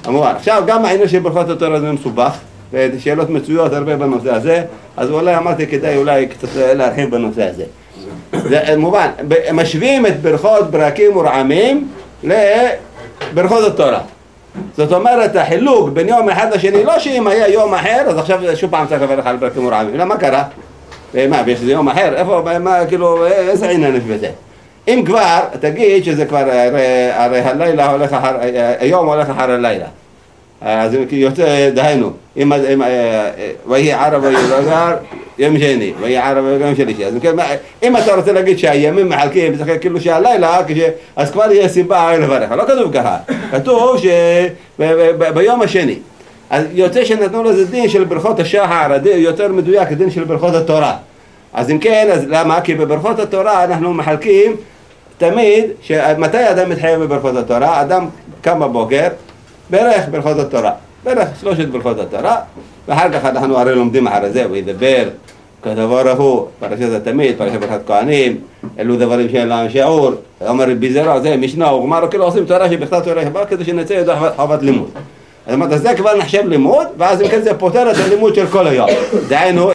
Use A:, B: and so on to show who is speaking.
A: כמובן. עכשיו גם העניין של ברכות התורה זה מסובך, ושאלות מצויות הרבה בנושא הזה, אז אולי אמרתי כדאי אולי קצת להרחיב בנושא הזה. זה מובן, משווים את ברכות ברקים ורעמים לברכות התורה. זאת אומרת, החילוק בין יום אחד לשני, לא שאם היה יום אחר, אז עכשיו שוב פעם צריך לברך על ברקים ורעמים. אלא מה קרה? מה, יש זה יום אחר? איפה, מה, כאילו, איזה עניין יש בזה? אם כבר, תגיד שזה כבר, הרי הלילה הולך אחר, היום הולך אחר הלילה. אז יוצא, דהיינו, ויהי ערב ויהי זר, יום שני, ויהי ערב ויום שלישי. אז אם אתה רוצה להגיד שהימים מחלקים, זה כאילו שהלילה, אז כבר יהיה סיבה לברך. לא כתוב ככה, כתוב שביום השני. אז יוצא שנתנו לזה דין של ברכות השחר, יותר מדויק, דין של ברכות התורה. אז אם כן, אז למה? כי בברכות התורה אנחנו מחלקים תמיד, מתי אדם מתחייב בברכות התורה? אדם קם בבוקר, ברך ברכות התורה, ברך 3 ברכות התורה, ואחר כך אנחנו הרי לומדים אחרי זה, וידבר כדבר הוא, פרשת התמיד, פרשת ברכת כהנים, אלו דברים שאין להם שיעור, אומר רבי זרע, זה משנה, וגמר, כאילו עושים תורה שבכתב תורה שבא, כדי שנצא ידע חובת לימוד. אז זה כבר נחשב לימוד, ואז אם כן זה פותר את הלימוד של כל היום. דהיינו,